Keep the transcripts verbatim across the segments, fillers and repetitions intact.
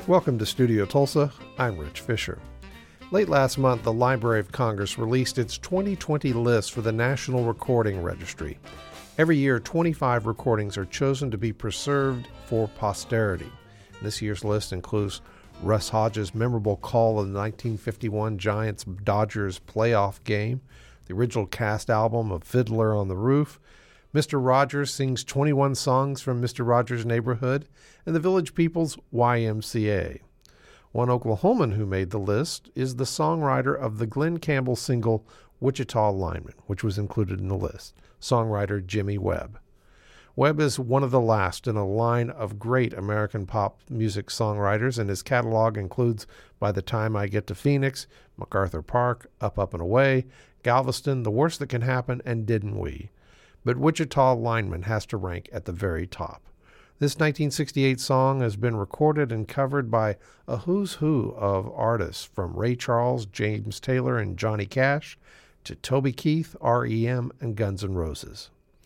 Welcome to Studio Tulsa. I'm Rich Fisher. Late last month, the Library of Congress released its twenty twenty list for the National Recording Registry. Every year, twenty-five recordings are chosen to be preserved for posterity. This year's list includes Russ Hodges' memorable call of the nineteen fifty-one Giants-Dodgers playoff game, the original cast album of Fiddler on the Roof, Mister Rogers sings twenty-one songs from Mister Rogers' Neighborhood, and the Village People's Y M C A. One Oklahoman who made the list is the songwriter of the Glen Campbell single Wichita Lineman, which was included in the list, songwriter Jimmy Webb. Webb is one of the last in a line of great American pop music songwriters, and his catalog includes By the Time I Get to Phoenix, MacArthur Park, Up, Up and Away, Galveston, The Worst That Can Happen, and Didn't We? But Wichita Lineman has to rank at the very top. This nineteen sixty-eight song has been recorded and covered by a who's who of artists, from Ray Charles, James Taylor, and Johnny Cash, to Toby Keith, R E M, and Guns N' Roses.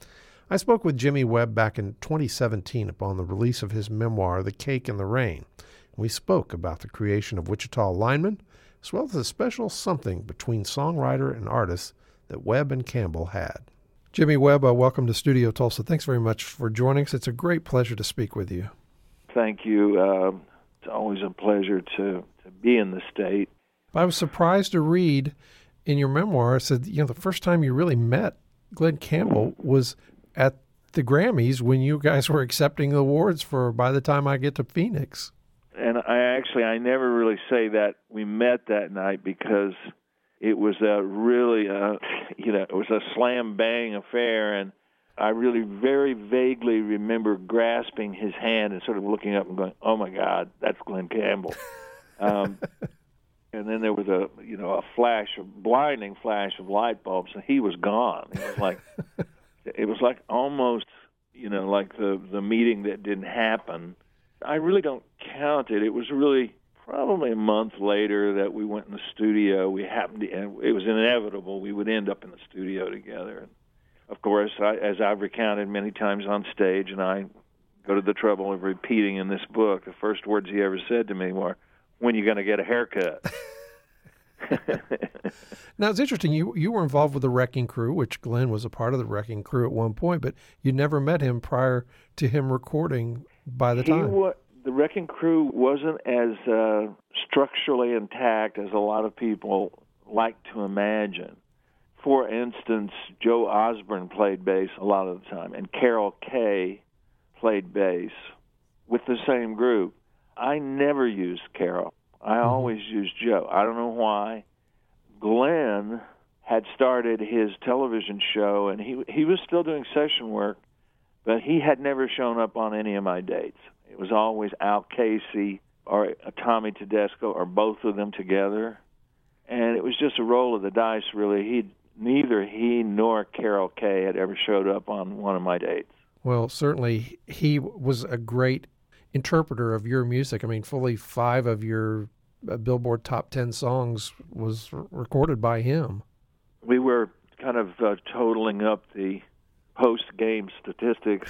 I spoke with Jimmy Webb back in twenty seventeen upon the release of his memoir, The Cake in the Rain. We spoke about the creation of Wichita Lineman, as well as a special something between songwriter and artist that Webb and Campbell had. Jimmy Webb, uh, welcome to Studio Tulsa. Thanks very much for joining us. It's a great pleasure to speak with you. Thank you. Uh, it's always a pleasure to, to be in the state. I was surprised to read in your memoir, it said, you know, the first time you really met Glen Campbell was at the Grammys when you guys were accepting the awards for By the Time I Get to Phoenix. And I actually, I never really say that we met that night because it was a really, uh, you know, it was a slam-bang affair, and I really very vaguely remember grasping his hand and sort of looking up and going, oh, my God, that's Glen Campbell. um, and then there was a, you know, a flash, a blinding flash of light bulbs, and he was gone. It was like, it was like almost, you know, like the, the meeting that didn't happen. I really don't count it. It was really probably a month later that we went in the studio. We happened to, and it was inevitable we would end up in the studio together. And of course, I, as I've recounted many times on stage, and I go to the trouble of repeating in this book, the first words he ever said to me were, "When are you going to get a haircut?" Now, it's interesting. You you were involved with the Wrecking Crew, which Glen was a part of the Wrecking Crew at one point, but you never met him prior to him recording By the he Time. Was, the Wrecking Crew wasn't as uh, structurally intact as a lot of people like to imagine. For instance, Joe Osborne played bass a lot of the time, and Carol Kaye played bass with the same group. I never used Carol. I mm-hmm. always used Joe. I don't know why. Glen had started his television show, and he he was still doing session work, but he had never shown up on any of my dates. It was always Al Casey or Tommy Tedesco or both of them together. And it was just a roll of the dice, really. He Neither he nor Carol Kaye had ever showed up on one of my dates. Well, certainly he was a great interpreter of your music. I mean, fully five of your uh, Billboard Top Ten songs was r- recorded by him. We were kind of uh, totaling up the post-game statistics,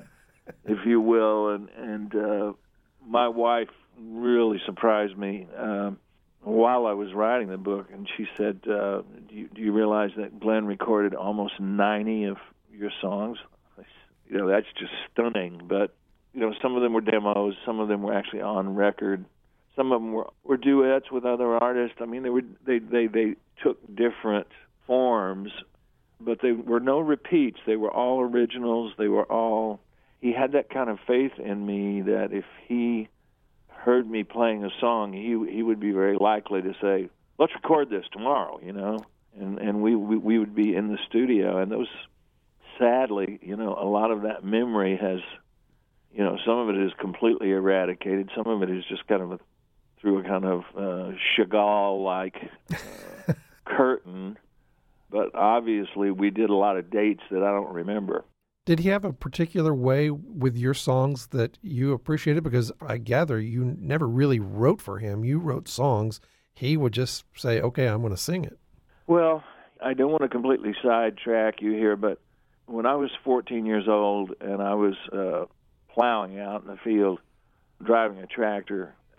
if you will, and and uh, my wife really surprised me um, while I was writing the book, and she said, uh, do, you, do you realize that Glen recorded almost ninety of your songs? You know, that's just stunning, but, you know, some of them were demos, some of them were actually on record, some of them were, were duets with other artists. I mean, they were they, they, they took different forms, but they were no repeats. They were all originals. They were all... He had that kind of faith in me that if he heard me playing a song, he he would be very likely to say, "Let's record this tomorrow," you know, and and we, we we would be in the studio. And those, sadly, you know, a lot of that memory has, you know, some of it is completely eradicated. Some of it is just kind of a, through a kind of uh, Chagall-like uh, curtain. But obviously, we did a lot of dates that I don't remember. Did he have a particular way with your songs that you appreciated? Because I gather you never really wrote for him. You wrote songs. He would just say, okay, I'm going to sing it. Well, I don't want to completely sidetrack you here, but when I was fourteen years old and I was uh, plowing out in the field, driving a tractor,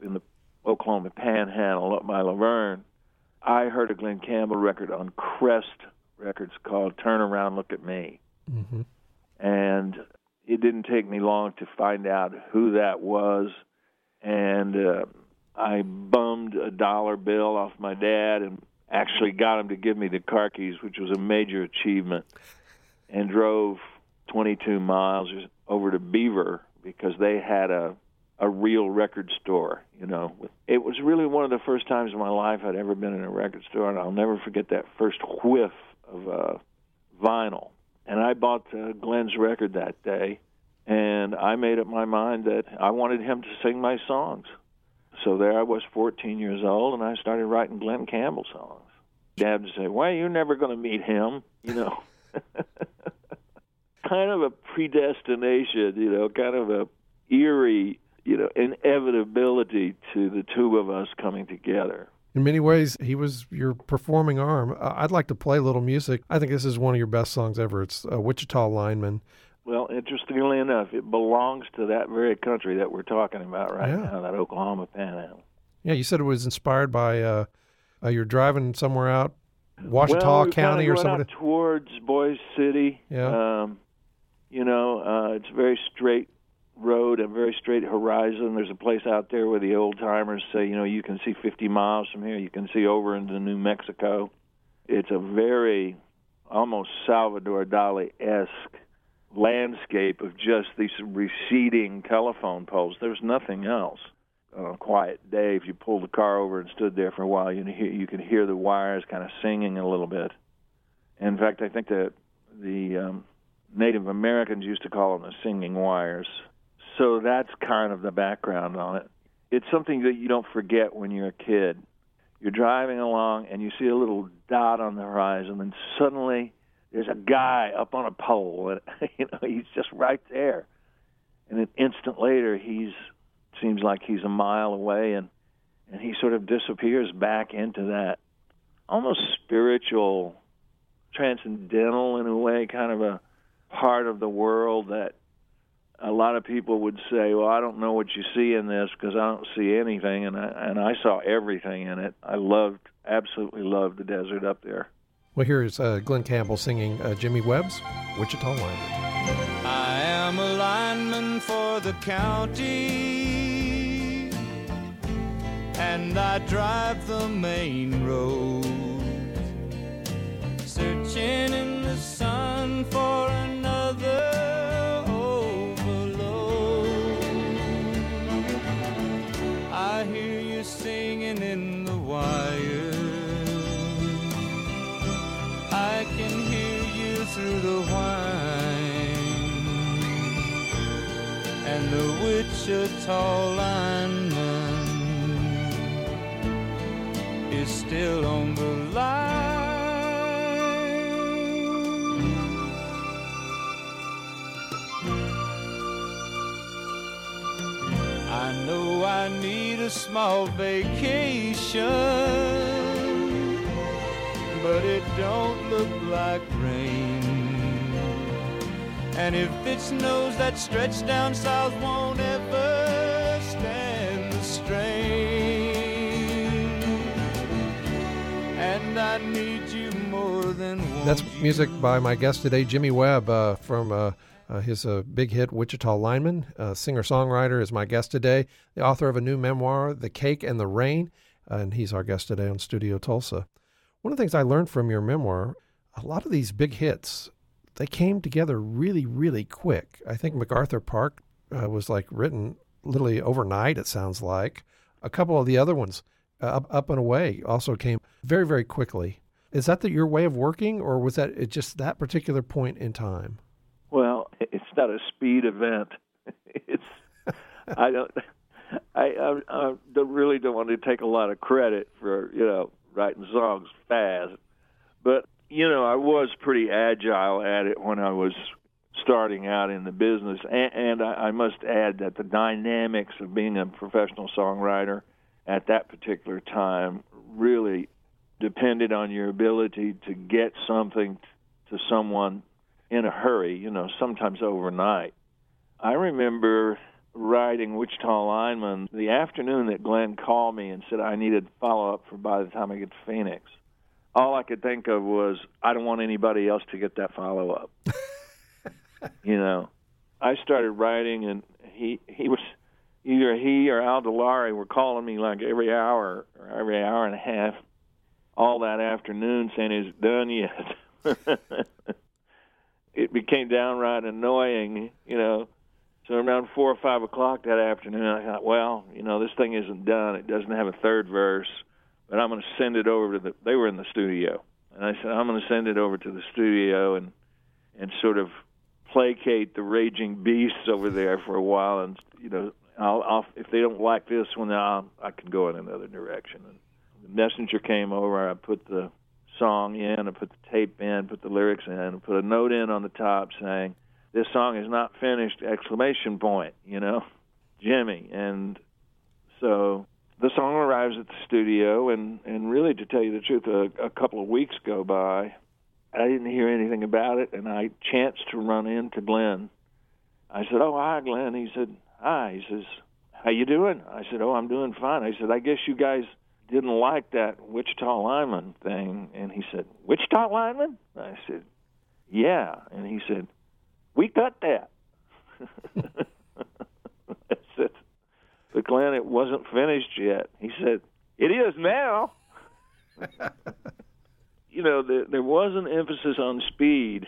in the Oklahoma Panhandle up by Laverne, I heard a Glen Campbell record on Crest Records called Turn Around, Look at Me. Mm-hmm. And it didn't take me long to find out who that was. And uh, I bummed a dollar bill off my dad and actually got him to give me the car keys, which was a major achievement, and drove twenty-two miles over to Beaver because they had a, a real record store, you know. It was really one of the first times in my life I'd ever been in a record store, and I'll never forget that first whiff of uh, vinyl. And I bought uh, Glen's record that day, and I made up my mind that I wanted him to sing my songs. So there I was, fourteen years old, and I started writing Glen Campbell songs. Dad would say, "Why, you're never going to meet him," you know. Kind of a predestination, you know, kind of a eerie, you know, inevitability to the two of us coming together. In many ways, he was your performing arm. Uh, I'd like to play a little music. I think this is one of your best songs ever. It's uh, Wichita Lineman. Well, interestingly enough, it belongs to that very country that we're talking about right yeah. now, that Oklahoma Panhandle. Yeah, you said it was inspired by uh, uh, you're driving somewhere out, Ouachita well, we County or something. Out towards Boise City. Yeah. Um, you know, uh, it's a very straight road, a very straight horizon. There's a place out there where the old-timers say, you know, you can see fifty miles from here. You can see over into New Mexico. It's a very almost Salvador Dali-esque landscape of just these receding telephone poles. There's nothing else. On a quiet day, if you pulled the car over and stood there for a while, you hear, you could hear the wires kind of singing a little bit. In fact, I think that the um, Native Americans used to call them the singing wires. So that's kind of the background on it. It's something that you don't forget when you're a kid. You're driving along and you see a little dot on the horizon, and suddenly there's a guy up on a pole, and you know he's just right there. And an instant later, he's seems like he's a mile away, and and he sort of disappears back into that almost spiritual, transcendental in a way, kind of a part of the world that a lot of people would say, well, I don't know what you see in this because I don't see anything, and I, and I saw everything in it. I loved, absolutely loved the desert up there. Well, here's uh, Glen Campbell singing uh, Jimmy Webb's Wichita Lineman. I am a lineman for the county, and I drive the main road, searching in the sun for another overload. I hear you singing in the wire, I can hear you through the whine, and the Wichita lineman is still on the line. I know I need a small vacation, but it don't look like rain. And if it snows, that stretch down south won't ever stand the strain. And I need you more than one. That's music by my guest today, Jimmy Webb, uh, from uh, uh, his uh, big hit, Wichita Lineman. Uh, singer-songwriter is my guest today, the author of a new memoir, The Cake and the Rain, uh, and he's our guest today on Studio Tulsa. One of the things I learned from your memoir, a lot of these big hits, they came together really, really quick. I think MacArthur Park uh, was like written literally overnight, it sounds like. A couple of the other ones, uh, Up, Up and Away, also came very, very quickly. Is that the, your way of working, or was that it just that particular point in time? Well, it's not a speed event. It's I don't I, I, I don't, really don't want to take a lot of credit for, you know, writing songs fast. But, you know, I was pretty agile at it when I was starting out in the business. And, and I, I must add that the dynamics of being a professional songwriter at that particular time really depended on your ability to get something to someone in a hurry, you know, sometimes overnight. I remember writing Wichita Lineman, the afternoon that Glenn called me and said I needed follow-up for by the time I get to Phoenix, all I could think of was, I don't want anybody else to get that follow-up. You know, I started writing, and he he was, either he or Al Delari were calling me like every hour or every hour and a half all that afternoon saying, is it done yet? It became downright annoying, you know. So around four or five o'clock that afternoon, I thought, well, you know, this thing isn't done. It doesn't have a third verse, but I'm going to send it over to the, they were in the studio. And I said, I'm going to send it over to the studio and and sort of placate the raging beasts over there for a while. And, you know, I'll, I'll if they don't like this one, I'll, I can go in another direction. And the messenger came over. I put the song in, I put the tape in, put the lyrics in, and put a note in on the top saying, this song is not finished, exclamation point, you know, Jimmy. And so the song arrives at the studio, and, and really, to tell you the truth, a, a couple of weeks go by. I didn't hear anything about it, and I chanced to run into Glenn. I said, oh, hi, Glenn. He said, hi. He says, how you doing? I said, oh, I'm doing fine. I said, I guess you guys didn't like that Wichita Lineman thing. And he said, Wichita Lineman? I said, yeah. And he said, we cut that. I said, but Glenn, it wasn't finished yet. He said, it is now. You know, there, there was an emphasis on speed.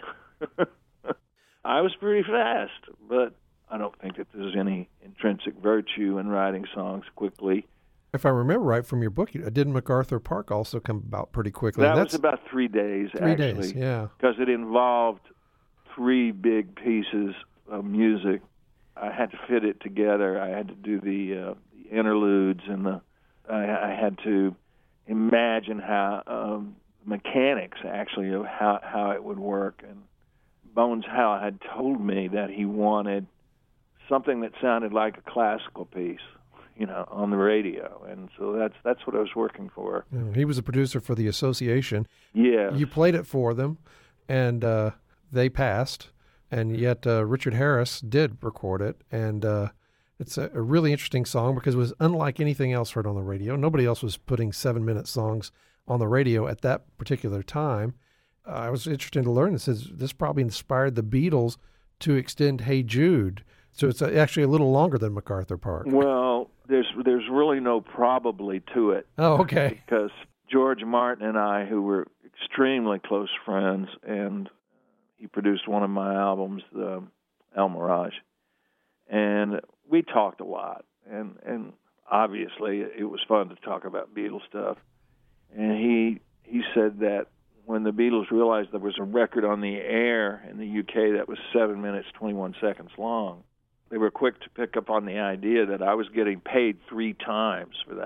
I was pretty fast, but I don't think that there's any intrinsic virtue in writing songs quickly. If I remember right from your book, didn't MacArthur Park also come about pretty quickly? That was about three days, three actually. Three days, yeah. Because it involved three big pieces of music. I had to fit it together. I had to do the, uh, the interludes, and the I, I had to imagine how um, mechanics, actually, of how, how it would work. And Bones Howe had told me that he wanted something that sounded like a classical piece, you know, on the radio. And so that's that's what I was working for. Yeah, he was a producer for the Association. Yeah. You played it for them, and uh, they passed, and yet uh, Richard Harris did record it. And uh, it's a, a really interesting song because it was unlike anything else heard on the radio. Nobody else was putting seven-minute songs on the radio at that particular time. Uh, I was interested to learn this. Is, this probably inspired the Beatles to extend Hey Jude. So it's actually a little longer than MacArthur Park. Well, there's there's really no probably to it. Oh, okay. Because George Martin and I, who were extremely close friends, and he produced one of my albums, the El Mirage, and we talked a lot. And, and obviously it was fun to talk about Beatles stuff. And he he said that when the Beatles realized there was a record on the air in the U K that was seven minutes, twenty-one seconds long, they were quick to pick up on the idea that I was getting paid three times for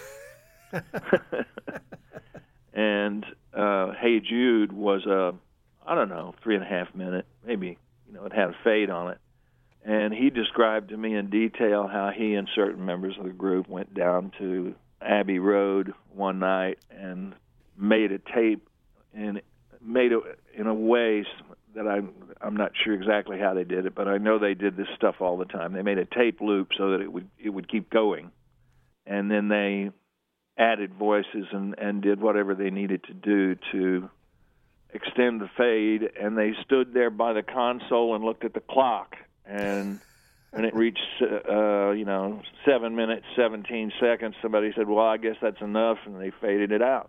that. And uh, Hey Jude was a, I don't know, three and a half minute, maybe, you know, it had a fade on it. And he described to me in detail how he and certain members of the group went down to Abbey Road one night and made a tape, and made it in a way that I'm, I'm not sure exactly how they did it, but I know they did this stuff all the time. They made a tape loop so that it would it would keep going, and then they added voices and, and did whatever they needed to do to extend the fade, and they stood there by the console and looked at the clock, and when it reached, uh, you know, seven minutes, seventeen seconds, somebody said, well, I guess that's enough, and they faded it out.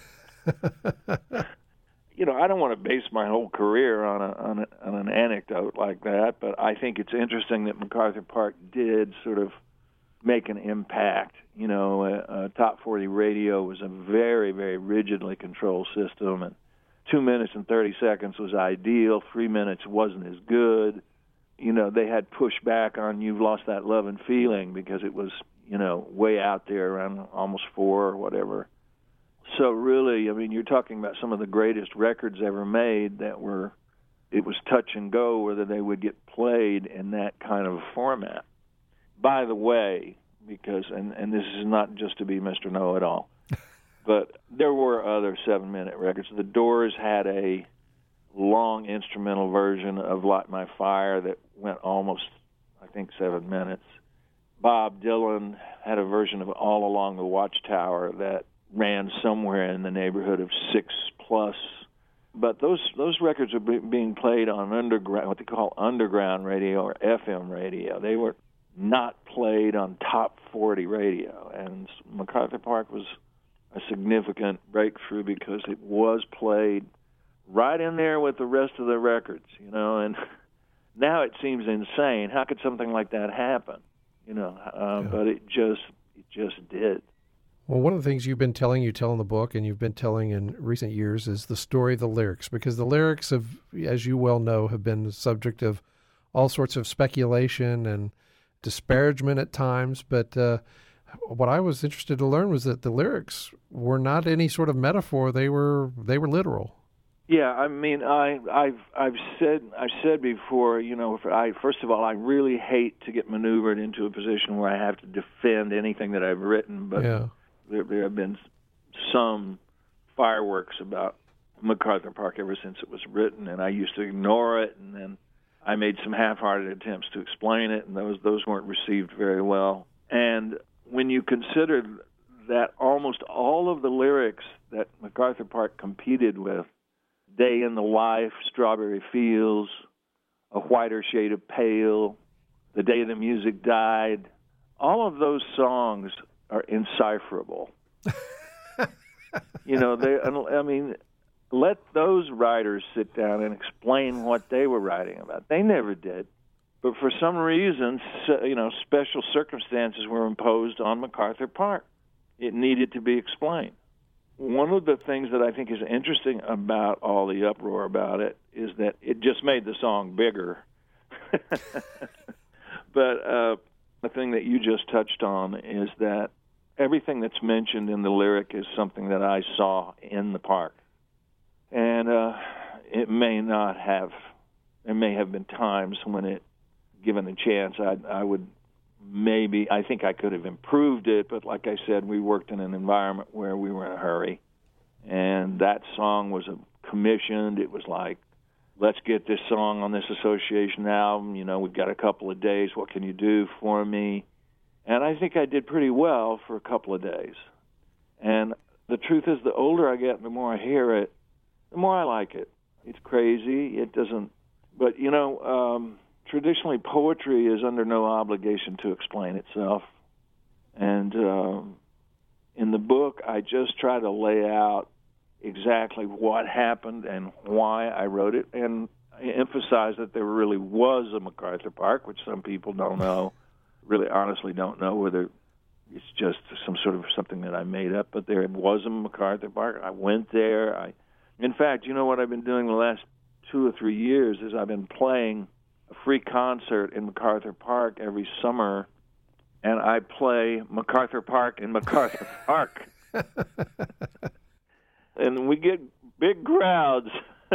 You know, I don't want to base my whole career on a, on, a, on an anecdote like that, but I think it's interesting that MacArthur Park did sort of make an impact. You know, uh, uh, Top forty radio was a very, very rigidly controlled system, and two minutes and thirty seconds was ideal. Three minutes wasn't as good. You know, they had pushback on You've Lost That Love and Feeling because it was, you know, way out there around almost four or whatever. So really, I mean, you're talking about some of the greatest records ever made that were, it was touch and go whether they would get played in that kind of format. By the way, because, and, and this is not just to be Mister Know-It-All, but there were other seven-minute records. The Doors had a long instrumental version of Light My Fire that went almost, I think, seven minutes. Bob Dylan had a version of All Along the Watchtower that ran somewhere in the neighborhood of six plus. But those those records are be, being played on underground, what they call underground radio or F M radio. They were not played on top forty radio, and MacArthur Park was a significant breakthrough because it was played right in there with the rest of the records, you know. And now it seems insane. How could something like that happen? You know, uh, yeah. But it just it just did. Well, one of the things you've been telling, you tell in the book, and you've been telling in recent years, is the story of the lyrics, because the lyrics have, as you well know, have been the subject of all sorts of speculation and disparagement at times. But uh, what I was interested to learn was that the lyrics were not any sort of metaphor; they were they were literal. Yeah, I mean, I, I've I've said I've said before, you know, I first of all, I really hate to get maneuvered into a position where I have to defend anything that I've written, but. Yeah. There, there have been some fireworks about MacArthur Park ever since it was written, and I used to ignore it, and then I made some half-hearted attempts to explain it, and those those weren't received very well. And when you consider that almost all of the lyrics that MacArthur Park competed with, Day in the Life, Strawberry Fields, A Whiter Shade of Pale, The Day the Music Died, all of those songs are indecipherable. You know, they. I mean, let those writers sit down and explain what they were writing about. They never did. But for some reason, you know, special circumstances were imposed on MacArthur Park. It needed to be explained. One of the things that I think is interesting about all the uproar about it is that it just made the song bigger. But uh, the thing that you just touched on is that everything that's mentioned in the lyric is something that I saw in the park. And uh, it may not have, there may have been times when it, given a chance, I, I would maybe, I think I could have improved it, but like I said, we worked in an environment where we were in a hurry. And that song was commissioned. It was like, let's get this song on this association album. You know, we've got a couple of days. What can you do for me? And I think I did pretty well for a couple of days. And the truth is, the older I get, the more I hear it, the more I like it. It's crazy. It doesn't, but, you know, um, traditionally poetry is under no obligation to explain itself. And um, in the book, I just try to lay out exactly what happened and why I wrote it, and I emphasize that there really was a MacArthur Park, which some people don't know. Really honestly don't know whether it's just some sort of something that I made up, but there was a MacArthur Park. I went there. I, in fact, you know what I've been doing the last two or three years is I've been playing a free concert in MacArthur Park every summer, and I play MacArthur Park in MacArthur Park. And we get big crowds.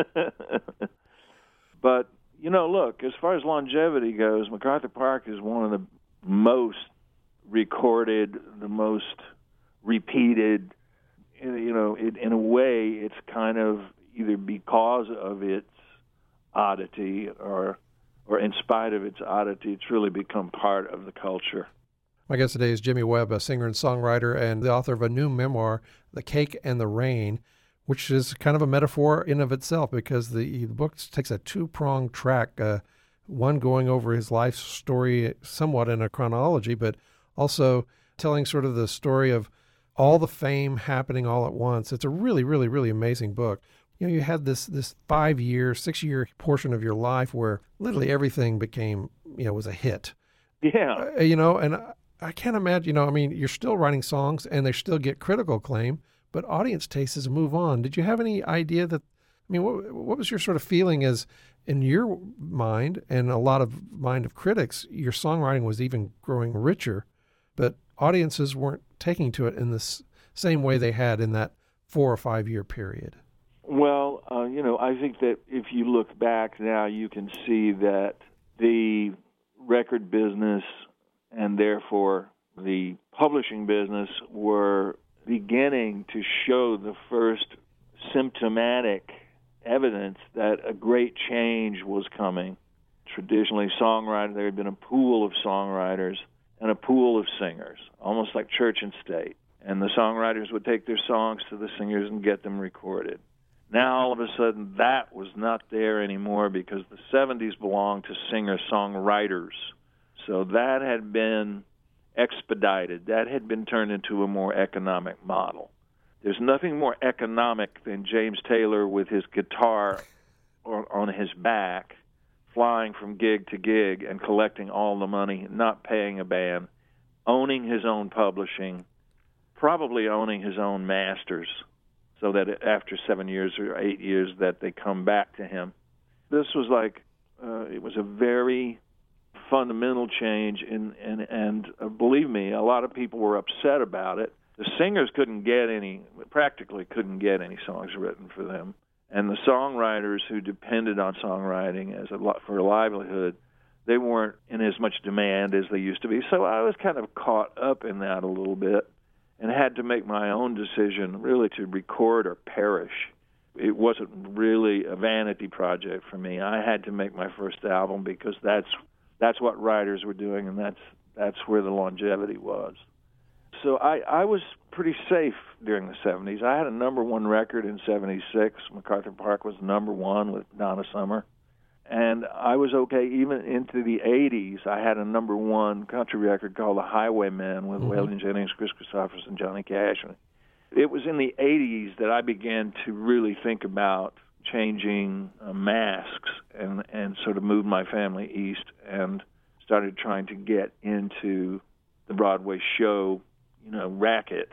But, you know, look, as far as longevity goes, MacArthur Park is one of the most recorded, the most repeated. You know, it, in a way, it's kind of either because of its oddity or or in spite of its oddity, it's really become part of the culture. My guest today is Jimmy Webb, a singer and songwriter and the author of a new memoir, The Cake and the Rain, which is kind of a metaphor in of itself because the, the book takes a two-pronged track, uh, one going over his life story somewhat in a chronology, but also telling sort of the story of all the fame happening all at once. It's a really, really, really amazing book. You know, you had this this five-year, six-year portion of your life where literally everything became, you know, was a hit. Yeah. Uh, you know, and I, I can't imagine, you know, I mean, you're still writing songs and they still get critical acclaim, but audience tastes move on. Did you have any idea that, I mean, what, what was your sort of feeling as in your mind and a lot of mind of critics, your songwriting was even growing richer, but audiences weren't taking to it in the s- same way they had in that four or five year period? Well, uh, you know, I think that if you look back now, you can see that the record business and therefore the publishing business were beginning to show the first symptomatic evidence that a great change was coming. Traditionally, songwriters, there had been a pool of songwriters, and a pool of singers, almost like church and state. And the songwriters would take their songs to the singers and get them recorded. Now, all of a sudden, that was not there anymore because the seventies belonged to singer-songwriters. So that had been expedited. That had been turned into a more economic model. There's nothing more economic than James Taylor with his guitar on his back, flying from gig to gig and collecting all the money, not paying a band, owning his own publishing, probably owning his own masters, so that after seven years or eight years that they come back to him. This was like, uh, it was a very fundamental change, in, and, and uh, believe me, a lot of people were upset about it. The singers couldn't get any, practically couldn't get any songs written for them. And the songwriters who depended on songwriting as a for a livelihood, they weren't in as much demand as they used to be. So I was kind of caught up in that a little bit and had to make my own decision really to record or perish. It wasn't really a vanity project for me. I had to make my first album because that's that's what writers were doing, and that's that's where the longevity was. So I, I was pretty safe during the seventies. I had a number one record in seventy-six. MacArthur Park was number one with Donna Summer. And I was okay even into the eighties. I had a number one country record called The Highwaymen with mm-hmm. Waylon Jennings, Chris Christopherson, and Johnny Cash. It was in the eighties that I began to really think about changing uh, masks and, and sort of moved my family east and started trying to get into the Broadway show, you know, racket,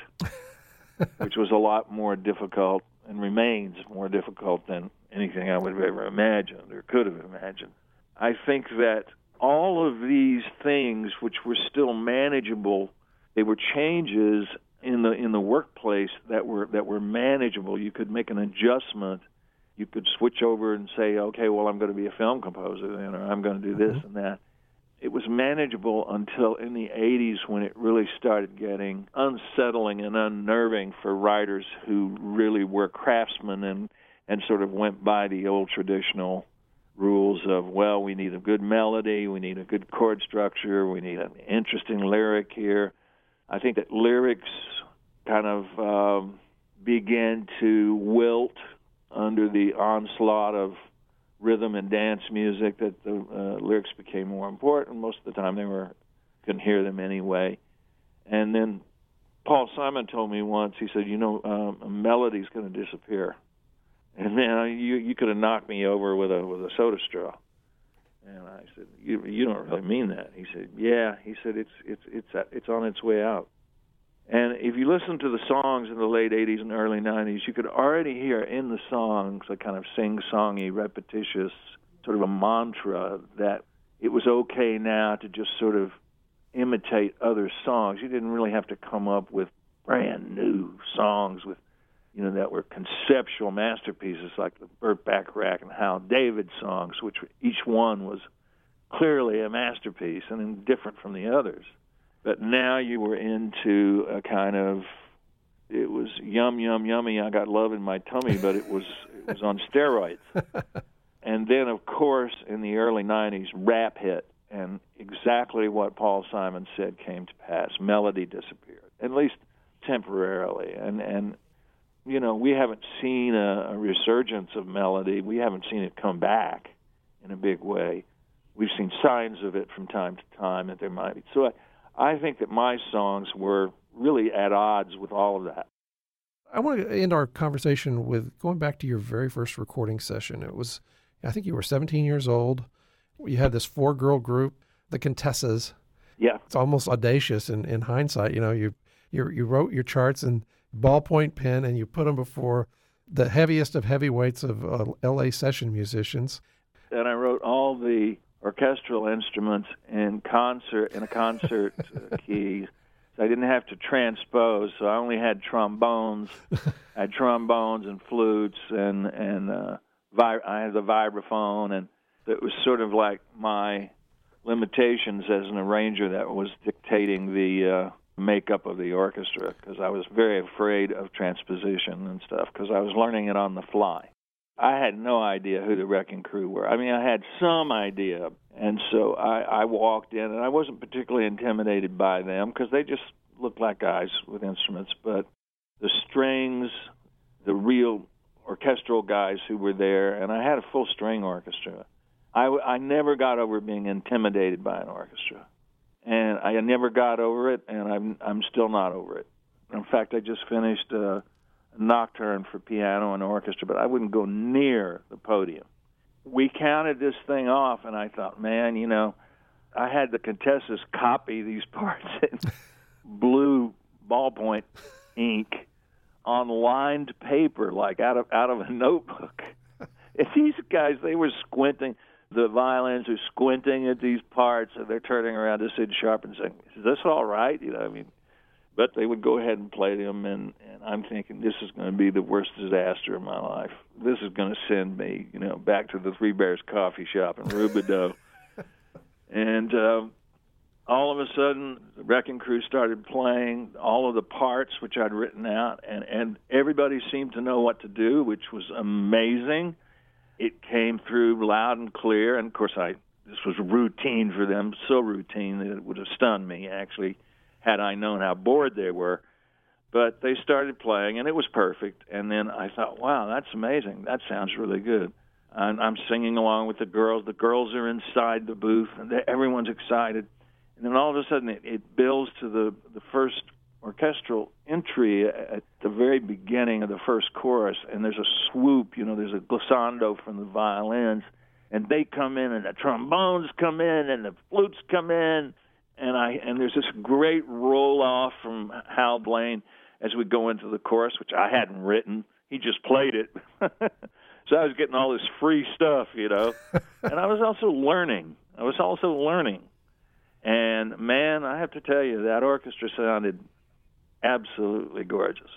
which was a lot more difficult and remains more difficult than anything I would have ever imagined or could have imagined. I think that all of these things, which were still manageable, they were changes in the in the workplace that were that were manageable. You could make an adjustment. You could switch over and say, okay, well, I'm going to be a film composer then, or I'm going to do this mm-hmm. and that. It was manageable until in the eighties when it really started getting unsettling and unnerving for writers who really were craftsmen and, and sort of went by the old traditional rules of, well, we need a good melody, we need a good chord structure, we need an interesting lyric here. I think that lyrics kind of um, began to wilt under the onslaught of rhythm and dance music, that the uh, lyrics became more important. Most of the time they were couldn't hear them anyway. And then Paul Simon told me once, he said, you know, um, a melody's going to disappear. And then uh, you you could have knocked me over with a with a soda straw. And I said, you you don't really mean that. He said, yeah. He said, it's it's it's it's on its way out. And if you listen to the songs in the late eighties and early nineties, you could already hear in the songs a kind of sing-songy, repetitious, sort of a mantra that it was okay now to just sort of imitate other songs. You didn't really have to come up with brand new songs with, you know, that were conceptual masterpieces like the Burt Bacharach and Hal David songs, which each one was clearly a masterpiece and different from the others. But now you were into a kind of, it was yum, yum, yummy, I got love in my tummy, but it was it was on steroids. And then, of course, in the early nineties, rap hit, and exactly what Paul Simon said came to pass. Melody disappeared, at least temporarily. And, and you know, we haven't seen a, a resurgence of melody. We haven't seen it come back in a big way. We've seen signs of it from time to time that there might be. So I, I think that my songs were really at odds with all of that. I want to end our conversation with going back to your very first recording session. It was, I think you were seventeen years old. You had this four-girl group, the Contessas. Yeah. It's almost audacious in, in hindsight. You know, you, you you wrote your charts in ballpoint pen and you put them before the heaviest of heavyweights of uh, L A session musicians. And I wrote all the orchestral instruments in concert in a concert uh, key. So I didn't have to transpose. So I only had trombones. I had trombones and flutes, and and uh, vi- I had the vibraphone, and it was sort of like my limitations as an arranger that was dictating the uh, makeup of the orchestra, because I was very afraid of transposition and stuff because I was learning it on the fly. I had no idea who the Wrecking Crew were. I mean, I had some idea, And so I, I walked in, and I wasn't particularly intimidated by them because they just looked like guys with instruments. But the strings, the real orchestral guys who were there, and I had a full string orchestra. I, I never got over being intimidated by an orchestra. And I never got over it, and I'm, I'm still not over it. In fact, I just finished a nocturne for piano and orchestra, but I wouldn't go near the podium. We counted this thing off, and I thought, man, you know, I had the contestants copy these parts in blue ballpoint ink on lined paper, like out of out of a notebook. And these guys, they were squinting. The violins are squinting at these parts, and they're turning around to Sid Sharp and saying, "Is this all right?" You know, I mean, but they would go ahead and play them, and, and I'm thinking, this is going to be the worst disaster of my life. This is going to send me, you know, back to the Three Bears coffee shop in Rubidoux. And uh, all of a sudden, the Wrecking Crew started playing all of the parts which I'd written out, and, and everybody seemed to know what to do, which was amazing. It came through loud and clear, and of course, I this was routine for them, so routine that it would have stunned me, actually, had I known how bored they were. But they started playing, and it was perfect. And then I thought, wow, that's amazing. That sounds really good. And I'm singing along with the girls. The girls are inside the booth, and everyone's excited. And then all of a sudden, it, it builds to the, the first orchestral entry at the very beginning of the first chorus, and there's a swoop, you know, there's a glissando from the violins, and they come in, and the trombones come in, and the flutes come in, and I and there's this great roll-off from Hal Blaine as we go into the chorus, which I hadn't written. He just played it. So I was getting all this free stuff, you know, and I was also learning. I was also learning. And, man, I have to tell you, that orchestra sounded absolutely gorgeous.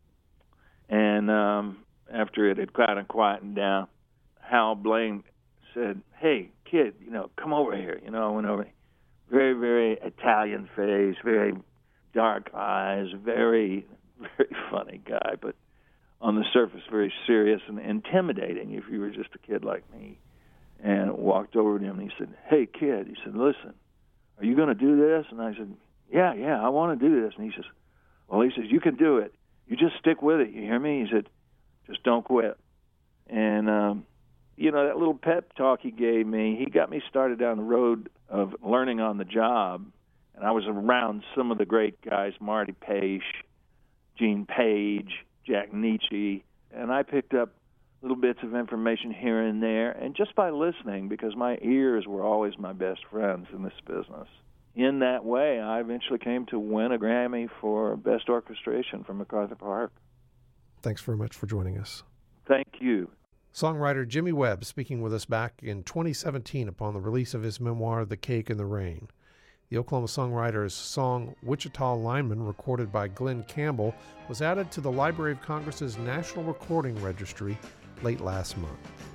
And um, after it had kind of quietened down, Hal Blaine said, "Hey, kid, you know, come over here." You know, I went over. Very, very Italian face, very dark eyes, very, very funny guy, but on the surface very serious and intimidating if you were just a kid like me. And walked over to him and he said, "Hey, kid," he said, "listen, are you going to do this?" And I said, yeah, yeah, I want to do this. And he says, well, he says, "You can do it. You just stick with it. You hear me?" He said, "Just don't quit." And, um, you know, that little pep talk he gave me, he got me started down the road of learning on the job. And I was around some of the great guys, Marty Paich, Gene Page, Jack Nietzsche, and I picked up little bits of information here and there, and just by listening, because my ears were always my best friends in this business. In that way, I eventually came to win a Grammy for Best Orchestration from MacArthur Park. Thanks very much for joining us. Thank you. Songwriter Jimmy Webb speaking with us back in twenty seventeen upon the release of his memoir, The Cake in the Rain. The Oklahoma songwriter's song, Wichita Lineman, recorded by Glenn Campbell, was added to the Library of Congress's National Recording Registry late last month.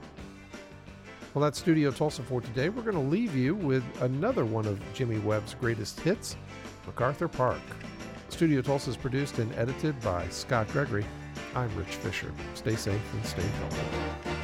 Well, that's Studio Tulsa for today. We're going to leave you with another one of Jimmy Webb's greatest hits, MacArthur Park. Studio Tulsa is produced and edited by Scott Gregory. I'm Rich Fisher. Stay safe and stay healthy.